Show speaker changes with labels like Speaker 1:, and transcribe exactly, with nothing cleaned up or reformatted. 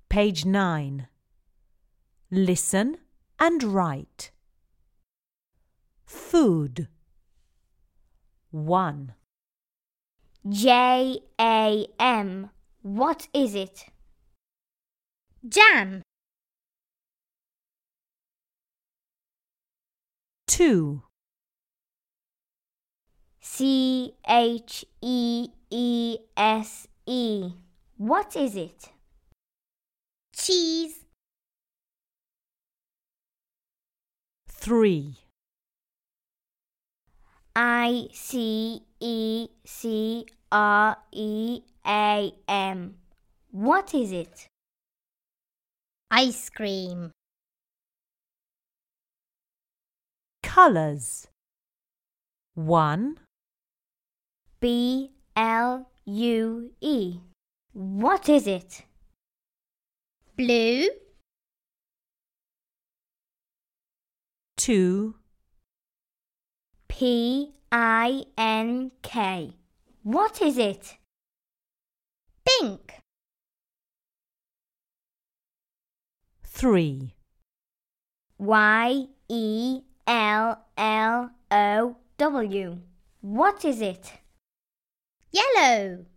Speaker 1: Page nine. Listen and write. Food. one.
Speaker 2: J A M. What is it? Jam.
Speaker 1: two.
Speaker 2: C H E E S E. What is it? Cheese.
Speaker 1: three.
Speaker 2: I C E C R E A M. What is it? Ice cream.
Speaker 1: Colours. one.
Speaker 2: B L U E. What is it? Blue.
Speaker 1: two.
Speaker 2: P I N K. What is it? Pink.
Speaker 1: three.
Speaker 2: Y E L L O W. What is it? Yellow.